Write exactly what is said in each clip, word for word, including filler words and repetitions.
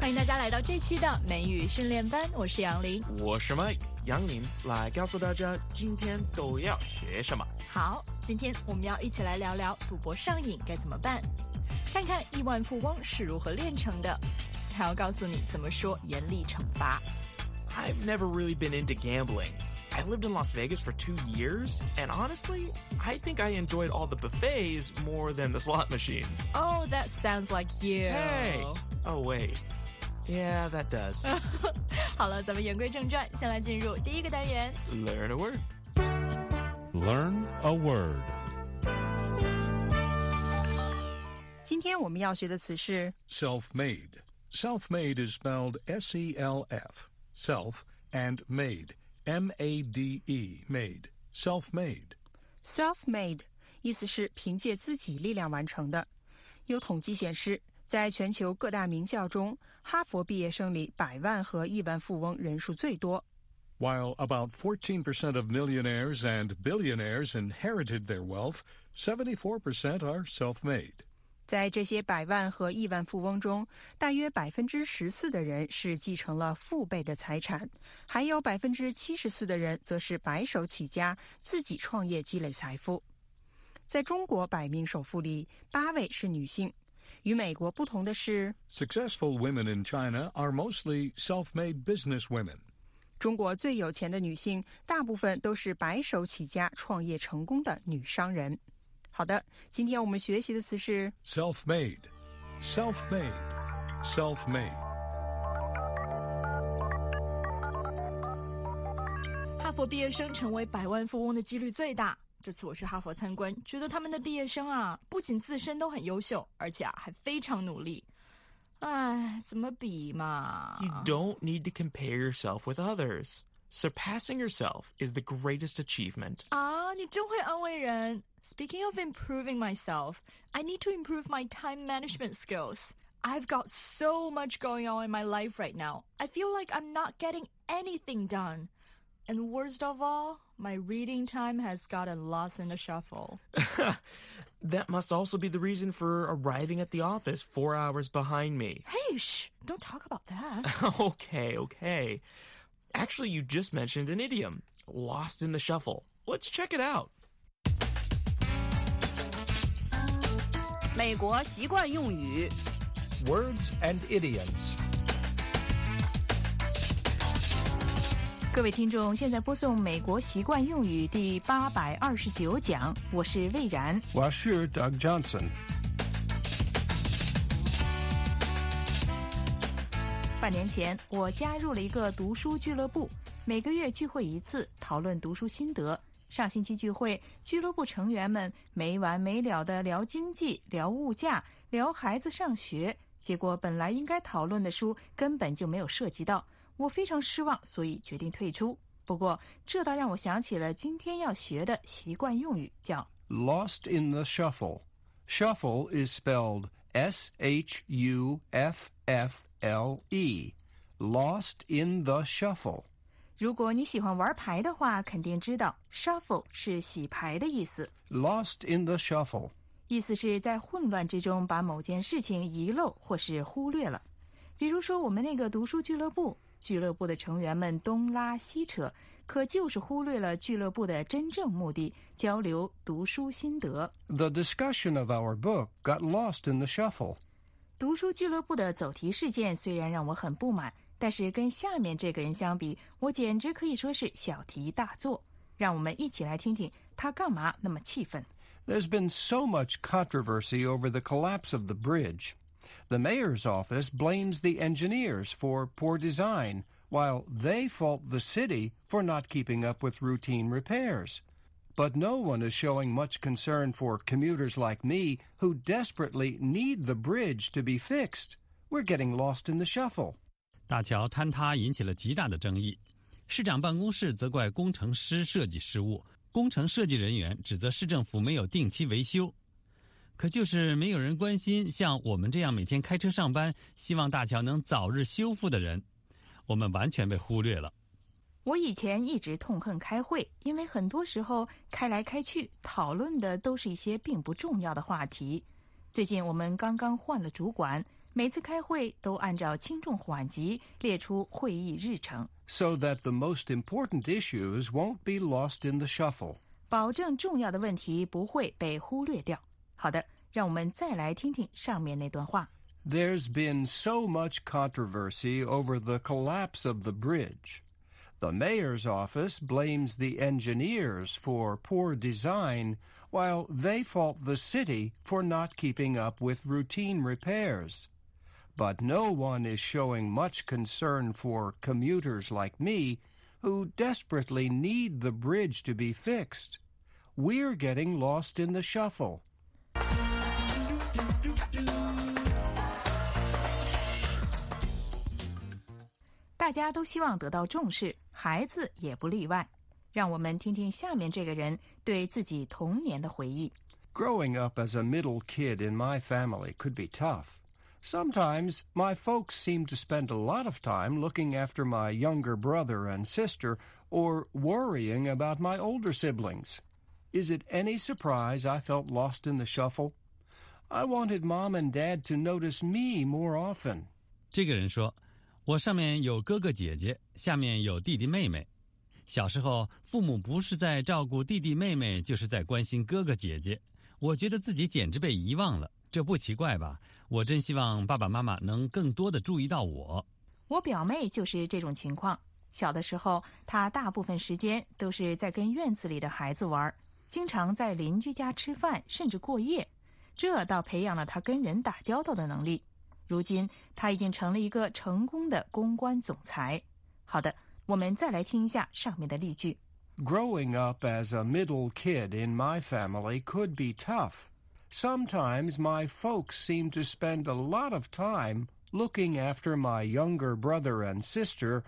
欢迎大家来到这期的美语训练班，我是杨林， 我是 Mike， 杨林来告诉大家今天都要学什么。 好，今天我们要一起来聊聊赌博上瘾该怎么办，看看亿万富翁是如何炼成的，还要告诉你怎么说严厉惩罚。 I've never really been into gambling. I lived in Las Vegas for two years, and honestly, I think I enjoyed all the buffets more than the slot machines. Oh, that sounds like you. Hey! Oh, wait.Yeah, that does. 好了，咱们言归正传，先来进入第一个单元。 Learn a word. Learn a word. 今天我们要学的词是 Self-made. Self-made is spelled S E L F. Self and made. M A D E. Made. Self-made. self-made， 意思是凭借自己力量完成的。有统计显示，在全球各大名校中，哈佛毕业生里百万和亿万富翁人数最多。 While about fourteen percent of millionaires and billionaires inherited their wealth, seventy-four percent are self-made. 在这些百万和亿万富翁中，大约百分之十四的人是继承了父辈的财产，还有百分之七十四的人则是白手起家，自己创业积累财富。在中国百名首富里，八位是女性。与美国不同的是 Successful women in China are mostly self-made business women. 中国最有钱的女性大部分都是白手起家创业成功的女商人。好的，今天我们学习的词是 Self-made. Self-made. Self-made. 哈佛毕业生成为百万富翁的几率最大。这次我去哈佛参观，觉得他们的毕业生啊，不仅自身都很优秀，而且啊还非常努力。唉，怎么比嘛？ You don't need to compare yourself with others. Surpassing yourself is the greatest achievement. 啊，你真会安慰人。Speaking of improving myself, I need to improve my time management skills. I've got so much going on in my life right now. I feel like I'm not getting anything done.And worst of all, my reading time has gotten lost in the shuffle. That must also be the reason for arriving at the office four hours behind me. Hey, shh, don't talk about that. Okay, okay. Actually, you just mentioned an idiom, lost in the shuffle. Let's check it out. 美国习惯用语 Words and idioms. 各位听众，现在播送美国习惯用语第八百二十九讲，我是魏然， 我是 Doug Johnson。 半年前，我加入了一个读书俱乐部，每个月聚会一次，讨论读书心得。上星期聚会，俱乐部成员们没完没了地聊经济、聊物价、聊孩子上学，结果本来应该讨论的书根本就没有涉及到。我非常失望，所以决定退出。不过，这倒让我想起了今天要学的习惯用语，叫 Lost in the shuffle. Shuffle is spelled S H U F F L E. Lost in the shuffle. 如果你喜欢玩牌的话，肯定知道 shuffle 是洗牌的意思。 Lost in the shuffle. 意思是在混乱之中把某件事情遗漏或是忽略了。比如说我们那个读书俱乐部，俱乐部的成员们东拉西扯，可就是忽略了俱乐部的真正目的，交流读书心得。 The discussion of our book got lost in the shuffle. 读书俱乐部的走题事件虽然让我很不满，但是跟下面这个人相比，我简直可以说是小题大做。让我们一起来听听他干嘛那么气愤。 There's been so much controversy over the collapse of the bridge.The mayor's office blames the engineers for poor design, while they fault the city for not keeping up with routine repairs. But no one is showing much concern for commuters like me who desperately need the bridge to be fixed. We're getting lost in the shuffle. 大桥坍塌引起了极大的争议，市长办公室责怪工程师设计失误，工程设计人员指责市政府没有定期维修。可就是没有人关心像我们这样每天开车上班，希望大桥能早日修复的人，我们完全被忽略了。 我以前一直痛恨开会，因为很多时候开来开去讨论的都是一些并不重要的话题。最近我们刚刚换了主管， 每次开会都按照轻重缓急列出会议日程， so that the most important issues won't be lost in the shuffle. 保证重要的问题不会被忽略掉。好的，让我们再来听听上面那段话。 There's been so much controversy over the collapse of the bridge. The mayor's office blames the engineers for poor design, while they fault the city for not keeping up with routine repairs. But no one is showing much concern for commuters like me, who desperately need the bridge to be fixed. We're getting lost in the shuffle. 大家都希望得到重视，孩子也不例外。让我们听听下面这个人对自己童年的回忆。 Growing up as a middle kid in my family could be tough. Sometimes my folks seemed to spend a lot of time looking after my younger brother and sister or worrying about my older siblings. Is it any surprise I felt lost in the shuffle? I wanted Mom and Dad to notice me more often. 这个人说，我上面有哥哥姐姐，下面有弟弟妹妹。小时候，父母不是在照顾弟弟妹妹，就是在关心哥哥姐姐。我觉得自己简直被遗忘了，这不奇怪吧？我真希望爸爸妈妈能更多的注意到我。 我表妹就是这种情况。小的时候，她大部分时间都是在跟院子里的孩子玩，经常在邻居家吃饭，甚至过夜。这倒培养了她跟人打交道的能力。如今，她已经成了一个成功的公关总裁。好的，我们再来听一下上面的例句。 Growing up as a middle kid in my family could be tough. Sometimes my folks seem to spend a lot of time looking after my younger brother and sister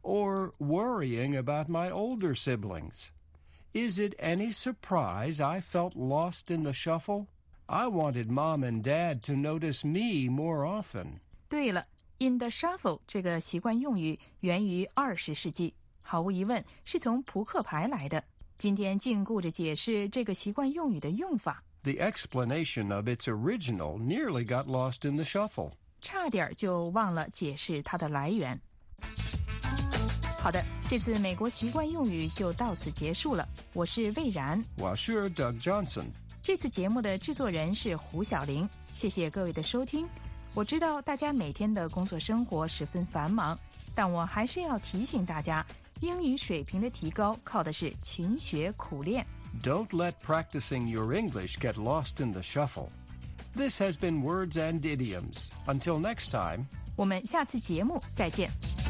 or worrying about my older siblings. Is it any surprise I felt lost in the shuffle? I wanted Mom and Dad to notice me more often. 对了 ，in the shuffle 这个习惯用语源于二十世纪，毫无疑问是从扑克牌来的。今天禁锢着解释这个习惯用语的用法。 The explanation of its original nearly got lost in the shuffle. 差点就忘了解释它的来源。好的，这次美国习惯用语就到此结束了。我是魏然， 我是 Doug Johnson。 这次节目的制作人是胡小玲，谢谢各位的收听。我知道大家每天的工作生活十分繁忙，但我还是要提醒大家，英语水平的提高靠的是勤学苦练。 Don't let practicing your English get lost in the shuffle. This has been Words and Idioms. Until next time. 我们下次节目再见。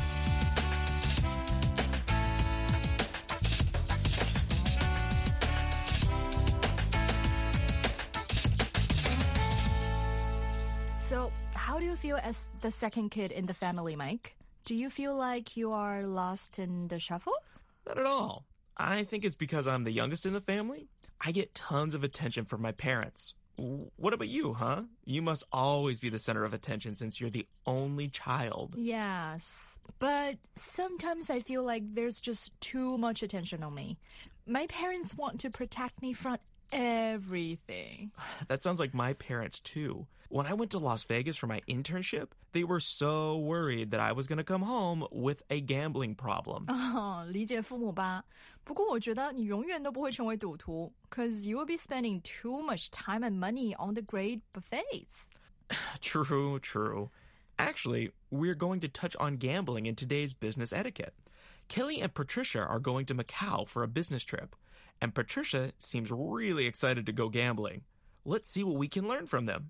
So, how do you feel as the second kid in the family, Mike? Do you feel like you are lost in the shuffle? Not at all. I think it's because I'm the youngest in the family. I get tons of attention from my parents. What about you, huh? You must always be the center of attention since you're the only child. Yes, but sometimes I feel like there's just too much attention on me. My parents want to protect me from everything. That sounds like my parents, too. When I went to Las Vegas for my internship, they were so worried that I was going to come home with a gambling problem. 哦，理解父母吧。不过我觉得你永远都不会成为赌徒 because you will be spending too much time and money on the great buffets. True, true. Actually, we're going to touch on gambling in today's business etiquette. Kelly and Patricia are going to Macau for a business trip, and Patricia seems really excited to go gambling. Let's see what we can learn from them.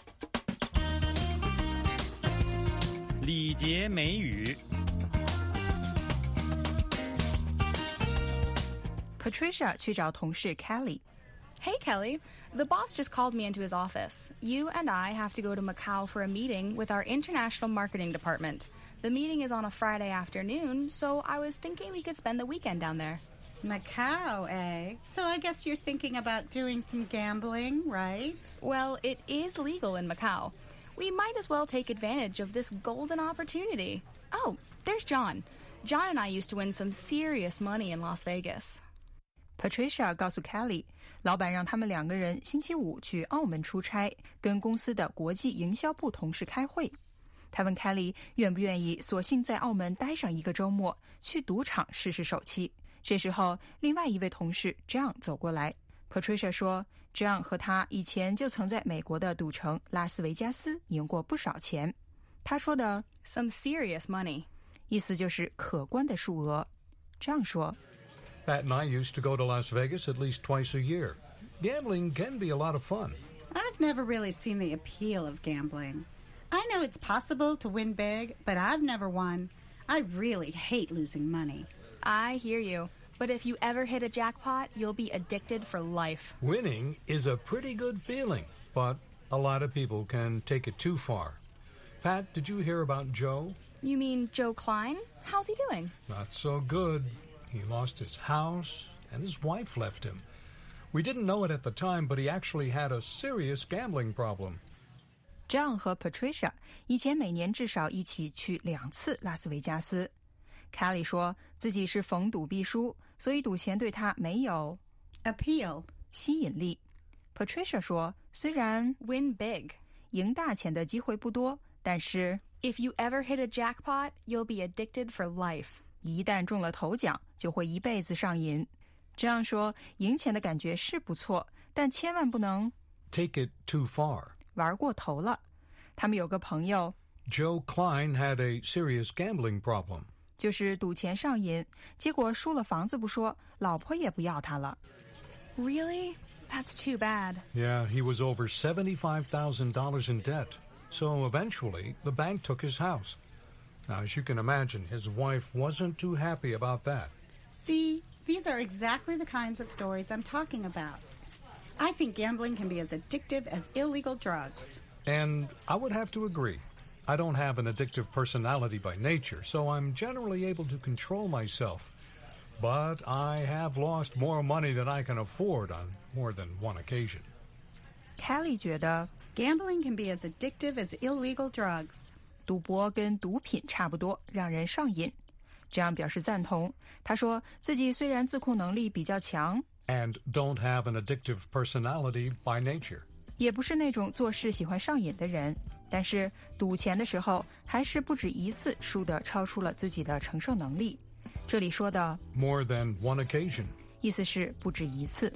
礼节美语。 Patricia 去找同事 Kelly。 Hey, Kelly. The boss just called me into his office. You and I have to go to Macau for a meeting with our international marketing department. The meeting is on a Friday afternoon, so I was thinking we could spend the weekend down there. Macau, eh? So I guess you're thinking about doing some gambling, right? Well, it is legal in Macau. We might as well take advantage of this golden opportunity. Oh, there's John. John and I used to win some serious money in Las Vegas. Patricia 告诉 Kelly， 老板让他们两个人星期五去澳门出差，跟公司的国际营销部同事开会。他问 Kelly 愿不愿意索性在澳门待上一个周末，去赌场试试手气。这时候，另外一位同事 John 走过来。Patricia 说 John 和他以前就曾在美国的赌城拉斯维加斯赢过不少钱。他说的 Some serious money. 意思就是可观的数额。John 说 Pat and I used to go to Las Vegas at least twice a year. Gambling can be a lot of fun. I've never really seen the appeal of gambling. I know it's possible to win big, but I've never won. I really hate losing money. I hear you. But if you ever hit a jackpot, you'll be addicted for life. Winning is a pretty good feeling, but a lot of people can take it too far. Pat, did you hear about Joe? You mean Joe Klein? How's he doing? Not so good. He lost his house, and his wife left him. We didn't know it at the time, but he actually had a serious gambling problem. John 和 Patricia 以前每年至少一起去两次拉斯维加斯。Kelly 说自己是逢赌必输，所以赌钱对他没有 Appeal. 吸引力。Patricia 说，虽然 Win big. 赢大钱的机会不多，但是 If you ever hit a jackpot, you'll be addicted for life. 一旦中了头奖，就会一辈子上瘾。这样说，赢钱的感觉是不错，但千万不能 Take it too far. 玩过头了。他们有个朋友 Joe Klein had a serious gambling problem. 就是赌钱上瘾，结果输了房子不说，老婆也不要他了。 Really? That's too bad. Yeah, he was over seventy-five thousand dollars in debt. So eventually, the bank took his house. Now, as you can imagine, his wife wasn't too happy about that. See, these are exactly the kinds of stories I'm talking about. I think gambling can be as addictive as illegal drugs. And I would have to agree. I don't have an addictive personality by nature, so I'm generally able to control myself. But I have lost more money than I can afford on more than one occasion. Kelly 觉得 Gambling can be as addictive as illegal drugs. 赌博跟毒品差不多，让人上瘾。这样表示赞同。他说自己虽然自控能力比较强， And don't have an addictive personality by nature. 也不是那种做事喜欢上瘾的人，但是赌钱的时候还是不止一次输得超出了自己的承受能力。这里说的 More than one occasion. 意思是不止一次。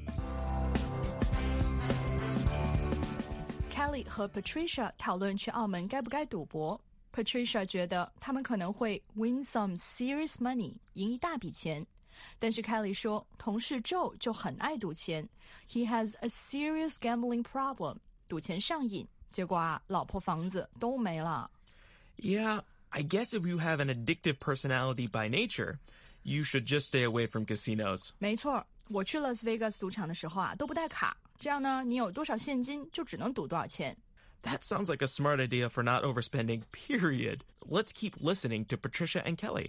Kelly 和 Patricia 讨论去澳门该不该赌博。Patricia 觉得他们可能会 win some serious money， 赢一大笔钱。但是 Kelly 说，同事 Joe 就很爱赌钱 ，He has a serious gambling problem， 赌钱上瘾，结果啊，老婆房子都没了。 Yeah, I guess if you have an addictive personality by nature, you should just stay away from casinos. 没错，我去 Las Vegas 赌场的时候啊，都不带卡，这样呢，你有多少现金就只能赌多少钱。 That sounds like a smart idea for not overspending, period. Let's keep listening to Patricia and Kelly.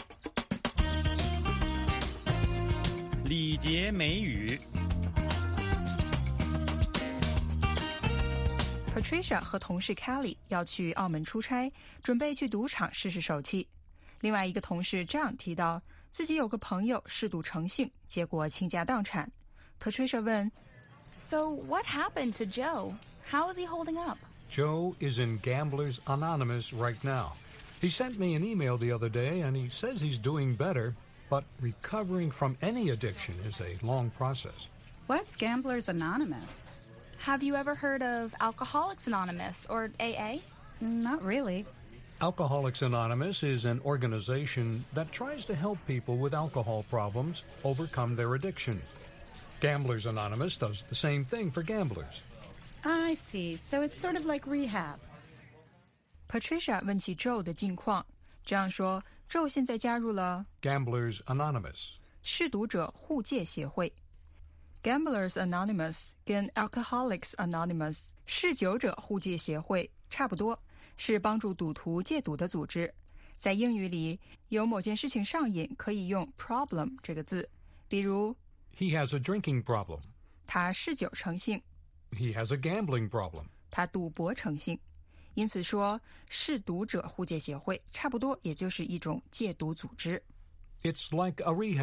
礼节美语。 Patricia 和同事 Kelly 要去澳门出差，准备去赌场试试手气。另外一个同事 John 提到自己有个朋友嗜赌成性，结果倾家荡产。Patricia 问 So what happened to Joe? How is he holding up? Joe is in Gamblers Anonymous right now. He sent me an email the other day, and he says he's doing better, but recovering from any addiction is a long process. What's Gamblers Anonymous? Have you ever heard of Alcoholics Anonymous or A A? Not really. Alcoholics Anonymous is an organization that tries to help people with alcohol problems overcome their addiction. Gamblers Anonymous does the same thing for gamblers. I see. So it's sort of like rehab. Patricia 问起 Joe 的近况，这样说 Joe 现在加入了 Gamblers Anonymous. 嗜赌者互戒协会。Gamblers Anonymous 跟 Alcoholics Anonymous 嗜酒者互戒协会差不多，是帮助赌徒戒赌的组织。在英语里，有某件事情上瘾可以用 problem 这个字，比如 He has a drinking problem. 他嗜酒成性， He has a gambling problem. 他赌博成性。因此说，嗜赌者互戒协会差不多也就是一种戒毒组织。 It's like a rehab.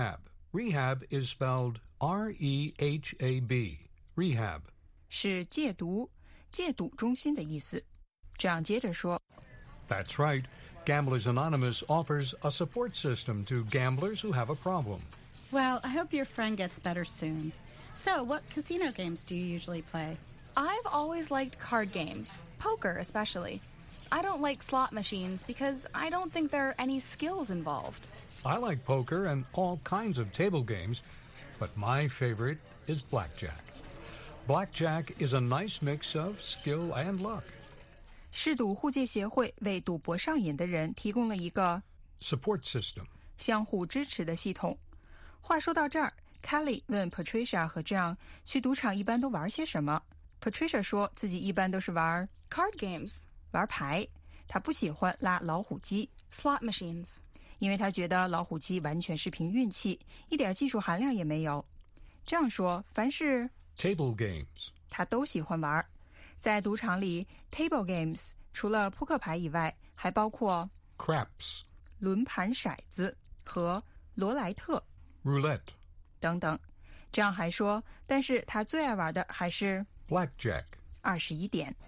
Rehab is spelled R E H A B. Rehab. 是戒毒、戒赌中心的意思。这样接着说 That's right. Gamblers Anonymous offers a support system to gamblers who have a problem. Well, I hope your friend gets better soon. So, what casino games do you usually play? I've always liked card games, poker especially. I don't like slot machines because I don't think there are any skills involved. I like poker and all kinds of table games, but my favorite is blackjack. Blackjack is a nice mix of skill and luck. 嗜赌互戒协会为赌博上瘾的人提供了一个 support system. 相互支持的系统。话说到这儿 Kelly 问 Patricia 和 John 去赌场一般都玩些什么。 Patricia 说自己一般都是玩 Card games. 玩牌，她不喜欢拉老虎机 Slot machines. 因为她觉得老虎机完全是凭运气，一点技术含量也没有。这样说，凡是 table games. 她都喜欢玩。在赌场里 table games 除了扑克牌以外，还包括 craps, 轮盘骰子和罗莱特 roulette, 等等。这样还说，但是他最爱玩的还是 blackjack. 二十一点。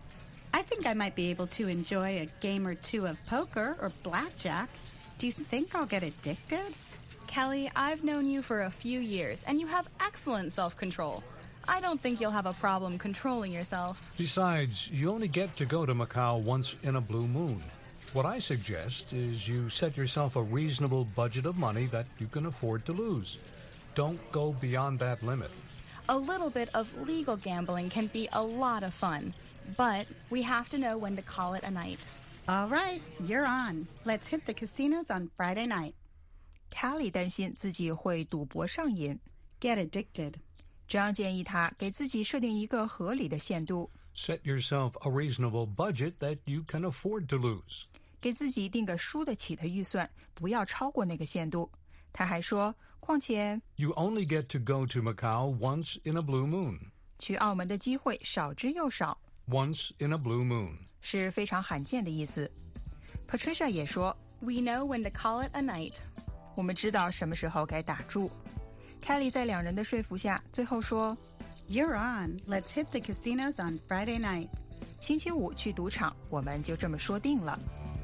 I think I might be able to enjoy a game or two of poker or blackjack. Do you think I'll get addicted? Kelly, I've known you for a few years, and you have excellent self-control. I don't think you'll have a problem controlling yourself. Besides, you only get to go to Macau once in a blue moon. What I suggest is you set yourself a reasonable budget of money that you can afford to lose. Don't go beyond that limit. A little bit of legal gambling can be a lot of fun, but we have to know when to call it a night. All right, you're on. Let's hit the casinos on Friday night. Kelly 担心自己会赌博上瘾 Get addicted. 这样建议他给自己设定一个合理的限度 Set yourself a reasonable budget that you can afford to lose. 给自己定个输得起的预算，不要超过那个限度。他还说，况且 You only get to go to Macau once in a blue moon. 去澳门的机会少之又少 Once in a blue moon. 是非常罕见的意思。 Patricia 也说 We know when to call it a night. 我们知道什么时候该打住。 Kelly 在两人的说服下，最后说 You're on. Let's hit the casinos on Friday night. 星期五去赌场，我们就这么说定了。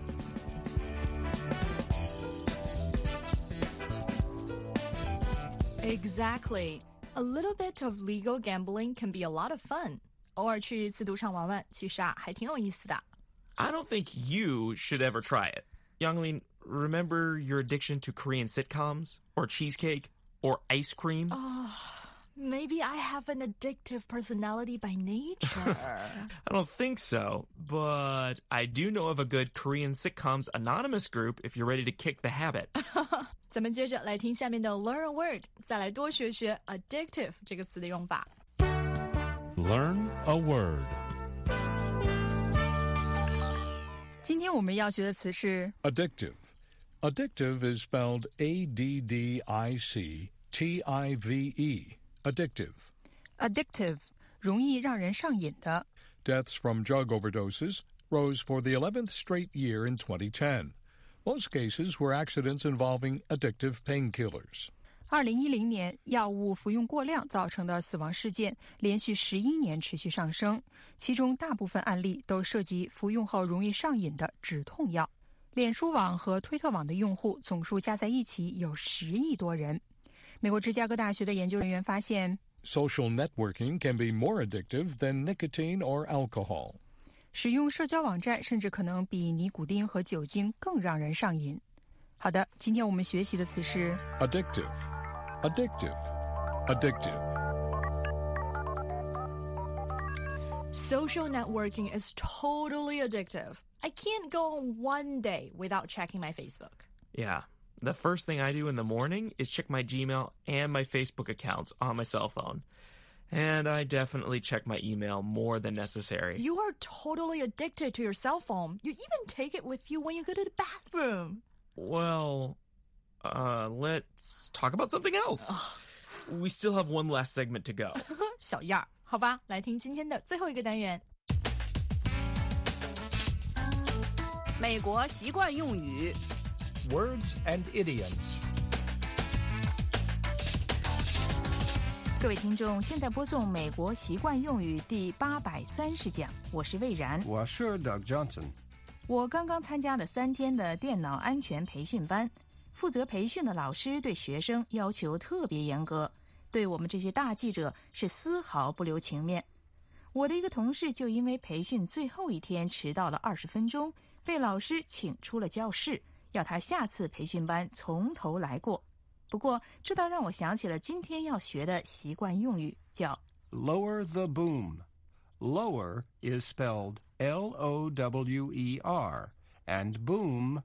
Exactly. A little bit of legal gambling can be a lot of fun. 偶尔去一次赌场玩玩，其实啊，还挺有意思的。 I don't think you should ever try it. Youngling, remember your addiction to Korean sitcoms? Or cheesecake? Or ice cream? Oh, maybe I have an addictive personality by nature. I don't think so, but I do know of a good Korean sitcoms anonymous group if you're ready to kick the habit. 咱们接着来听下面的 Learn a word， 再来多学学 addictive 这个词的用法。 Learn a word. 今天我们要学的词是 Addictive. Addictive is spelled A D D I C T I V E. Addictive. addictive， 容易让人上瘾的。 Deaths from drug overdoses rose for the eleventh straight year in twenty ten. Most cases were accidents involving addictive painkillers. 二零一零年，药物服用过量造成的死亡事件连续十一年持续上升，其中大部分案例都涉及服用后容易上瘾的止痛药。脸书网和推特网的用户总数加在一起有十亿多人。美国芝加哥大学的研究人员发现 Social networking can be more addictive than nicotine or alcohol. 使用社交网站甚至可能比尼古丁和酒精更让人上瘾。好的，今天我们学习的词是 Addictive. Addictive. Addictive. Social networking is totally addictive. I can't go on one day without checking my Facebook. Yeah. The first thing I do in the morning is check my Gmail and my Facebook accounts on my cell phone. And I definitely check my email more than necessary. You are totally addicted to your cell phone. You even take it with you when you go to the bathroom. Well, uh, let's talk about something else. We still have one last segment to go. 小样儿，好吧，来听今天的最后一个单元。 美国习惯用语 Words and idioms. 各位听众，现在播送美国习惯用语第八百三十讲，我是魏然。 我是 Doug Johnson。 我刚刚参加了三天的电脑安全培训班，负责培训的老师对学生要求特别严格，对我们这些大记者是丝毫不留情面。我的一个同事就因为培训最后一天迟到了二十分钟，被老师请出了教室，要他下次培训班从头来过。不过这倒让我想起了今天要学的习惯用语，叫 Lower the boom. Lower is spelled L O W E R, and boom,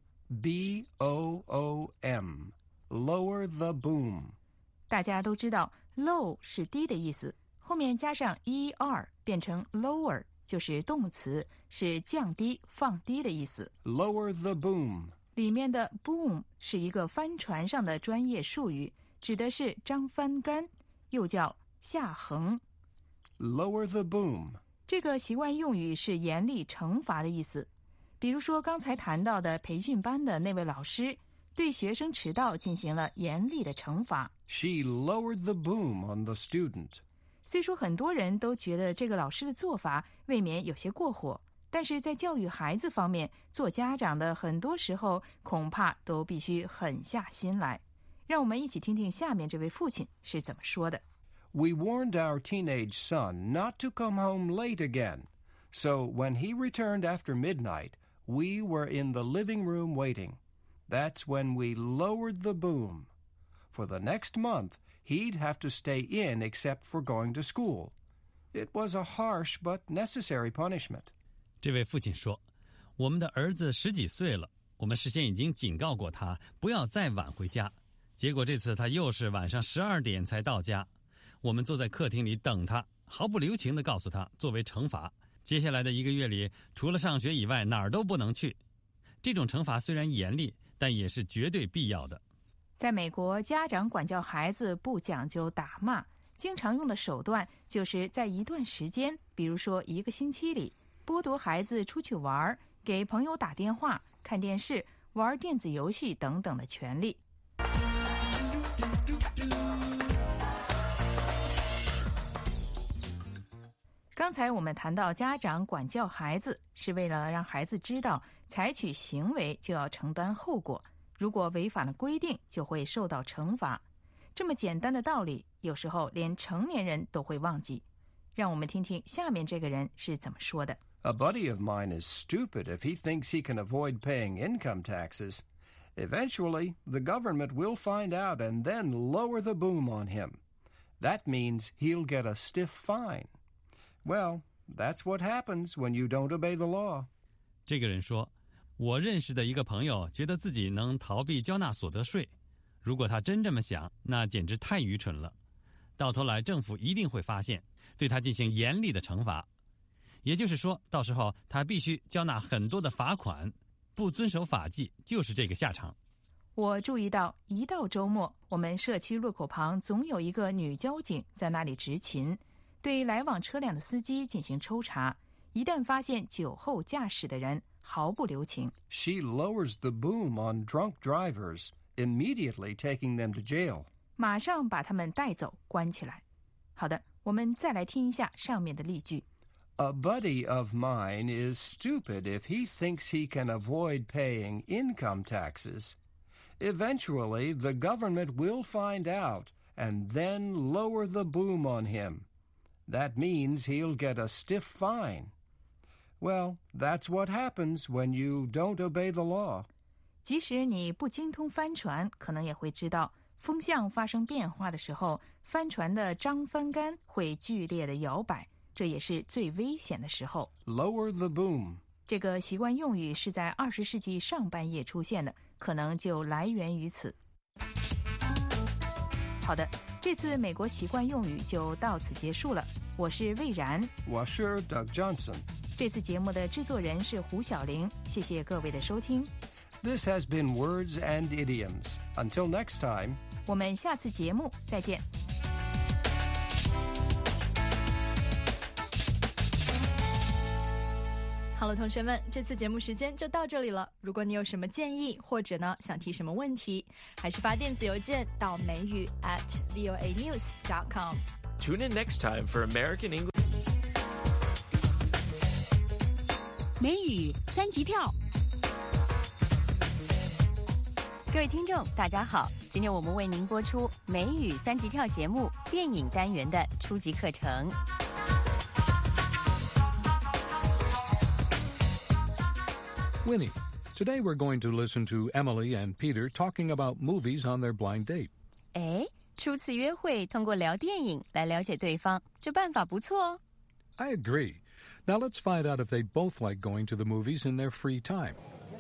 B O O M. Lower the boom. 大家都知道 low 是低的意思，后面加上 er 变成 lower 就是动词，是降低放低的意思。 Lower the boom. 里面的 boom 是一个帆船上的专业术语，指的是张帆杆，又叫下横。 Lower the boom. 这个习惯用语是严厉惩罚的意思。比如说刚才谈到的培训班的那位老师，对学生迟到进行了严厉的惩罚。 She lowered the boom on the student. 虽说很多人都觉得这个老师的做法未免有些过火，但是在教育孩子方面，做家长的很多时候恐怕都必须狠下心来。让我们一起听听下面这位父亲是怎么说的。 We warned our teenage son not to come home late again. So when he returned after midnight, we were in the living room waiting. That's when we lowered the boom. For the next month, he'd have to stay in except for going to school. It was a harsh but necessary punishment. 这位父亲说，我们的儿子十几岁了，我们事先已经警告过他不要再晚回家，结果这次他又是晚上十二点才到家。我们坐在客厅里等他，毫不留情地告诉他，作为惩罚，接下来的一个月里除了上学以外哪儿都不能去。这种惩罚虽然严厉，但也是绝对必要的。 在美国，家长管教孩子不讲究打骂，经常用的手段就是在一段时间，比如说一个星期里，剥夺孩子出去玩、给朋友打电话、看电视、玩电子游戏等等的权利。刚才我们谈到家长管教孩子是为了让孩子知道采取行为就要承担后果，如果违反了规定就会受到惩罚。这么简单的道理，有时候连成年人都会忘记。让我们听听下面这个人是怎么说的。 A buddy of mine is stupid if he thinks he can avoid paying income taxes. Eventually, the government will find out and then lower the boom on him. That means he'll get a stiff fine. Well, that's what happens when you don't obey the law. 这个人说，我认识的一个朋友觉得自己能逃避交纳所得税，如果他真这么想，那简直太愚蠢了。到头来政府一定会发现，对他进行严厉的惩罚。也就是说，到时候他必须交纳很多的罚款，不遵守法纪就是这个下场。 我注意到，一到周末，我们社区路口旁总有一个女交警在那里执勤，对来往车辆的司机进行抽查，一旦发现酒后驾驶的人，毫不留情。 She lowers the boom on drunk drivers, immediately taking them to jail. 马上把他们带走，关起来。好的，我们再来听一下上面的例句。 A buddy of mine is stupid if he thinks he can avoid paying income taxes. Eventually, the government will find out and then lower the boom on him. That means he'll get a stiff fine. Well, that's what happens when you don't obey the law. 即使你不精通帆船，可能也会知道，风向发生变化的时候，帆船的张帆杆会剧烈的摇摆，这也是最危险的时候。 Lower the boom. 这个习惯用语是在二十世纪上半叶出现的，可能就来源于此。好的，这次美国习惯用语就到此结束了。我是魏然， 我是 Doug Johnson。 这次节目的制作人是胡小玲，谢谢各位的收听。 This has been Words and Idioms. Until next time. 我们下次节目再见。 好了，同学们，这次节目时间就到这里了。如果你有什么建议，或者呢想提什么问题，还是发电子邮件到美语 at voanews dot com。 Tune in next time for American English. 美语三级跳。 各位听众，大家好！今天我们为您播出美语三级跳节目电影单元的初级课程。 Winnie, today we're going to listen to Emily and Peter talking about movies on their blind date. 哎，初次约会通过聊电影来了解对方，这办法不错哦。 I agree. Now let's find out if they both like going to the movies in their free time.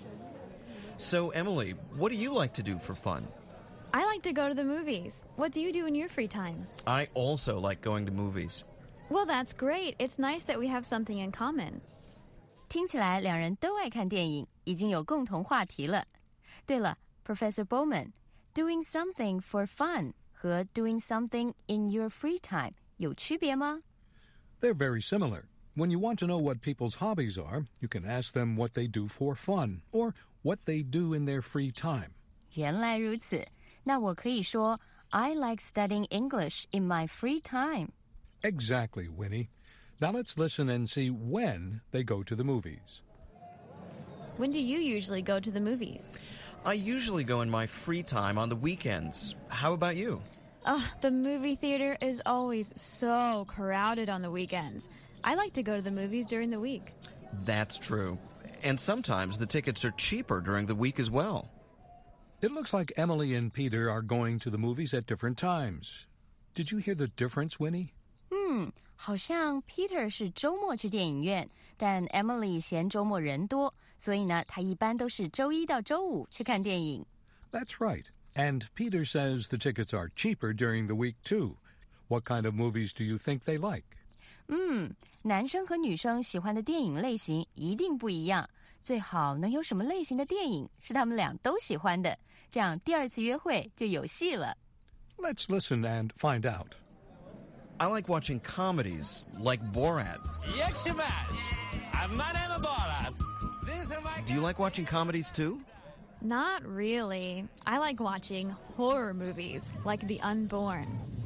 So, Emily, what do you like to do for fun? I like to go to the movies. What do you do in your free time? I also like going to movies. Well, that's great. It's nice that we have something in common. 听起来两人都爱看电影，已经有共同话题了。对了 ，Professor Bowman, doing something for fun 和 doing something in your free time 有区别吗？ They're very similar. When you want to know what people's hobbies are, you can ask them what they do for fun or what they do in their free time. 原来如此，那我可以说 I like studying English in my free time. Exactly, Winnie. Now let's listen and see when they go to the movies. When do you usually go to the movies? I usually go in my free time on the weekends. How about you? Oh, the movie theater is always so crowded on the weekends. I like to go to the movies during the week. That's true. And sometimes the tickets are cheaper during the week as well. It looks like Emily and Peter are going to the movies at different times. Did you hear the difference, Winnie? 嗯，好像 Peter 是周末去电影院，但 Emily 嫌周末人多，所以呢，她一般都是周一到周五去看电影。 That's right. And Peter says the tickets are cheaper during the week, too. What kind of movies do you think they like? 嗯，男生和女生喜欢的电影类型一定不一样，最好能有什么类型的电影是他们俩都喜欢的，这样第二次约会就有戏了。 Let's listen and find out. I like watching comedies, like Borat. Do you like watching comedies too? Not really. I like watching horror movies, like The Unborn.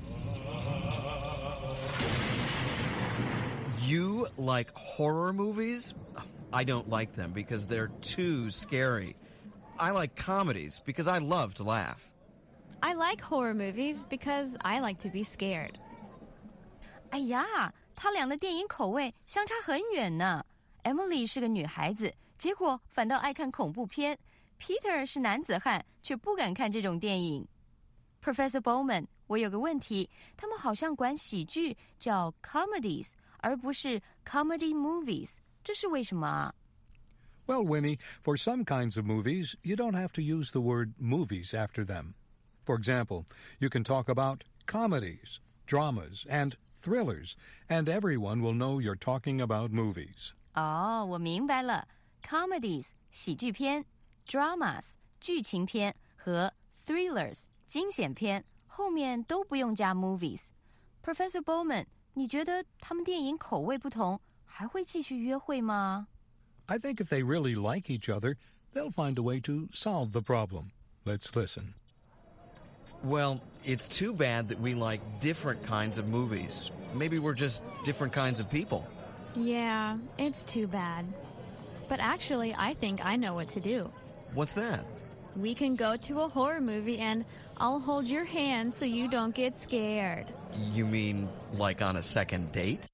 You like horror movies? I don't like them because they're too scary. I like comedies because I love to laugh. I like horror movies because I like to be scared. 哎呀，他俩的电影口味相差很远呢。Emily 是个女孩子，结果反倒爱看恐怖片。Peter 是男子汉，却不敢看这种电影。Professor Bowman, 我有个问题，他们好像管喜剧叫 comedies， 而不是 comedy movies， 这是为什么啊？ Well, Winnie, for some kinds of movies, you don't have to use the word movies after them. For example, you can talk about comedies, dramas, and thrillers, and everyone will know you're talking about movies. 哦，我明白了 ，comedies 喜剧片 ，dramas 剧情片和 thrillers 惊险片，后面都不用加 movies。Professor Bowman, 你觉得他们电影口味不同，还会继续约会吗？ I think if they really like each other, they'll find a way to solve the problem. Let's listen. Well, it's too bad that we like different kinds of movies. Maybe we're just different kinds of people. Yeah, it's too bad. But actually, I think I know what to do. What's that? We can go to a horror movie and I'll hold your hand so you don't get scared. You mean like on a second date?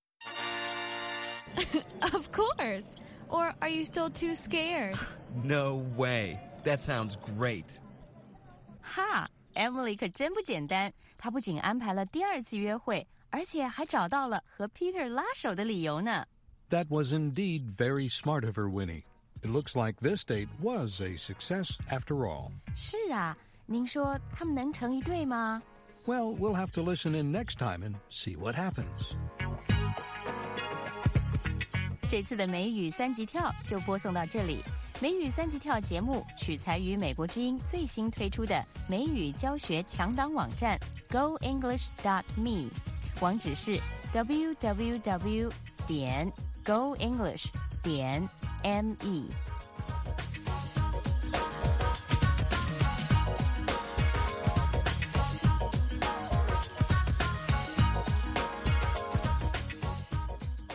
Of course. Or are you still too scared? No way. That sounds great. 哈 Emily 可真不简单，她不仅安排了第二次约会，而且还找到了和 Peter 拉手的理由呢。 That was indeed very smart of her, Winnie. It looks like this date was a success after all. 是啊，您说他们能成一对吗？ Well, we'll have to listen in next time and see what happens. 这次的美语三级跳就播送到这里。美语三级跳节目取材于美国之音最新推出的美语教学强档网站 go english dot me， 网址是 double-u double-u double-u 点 go english 点 me。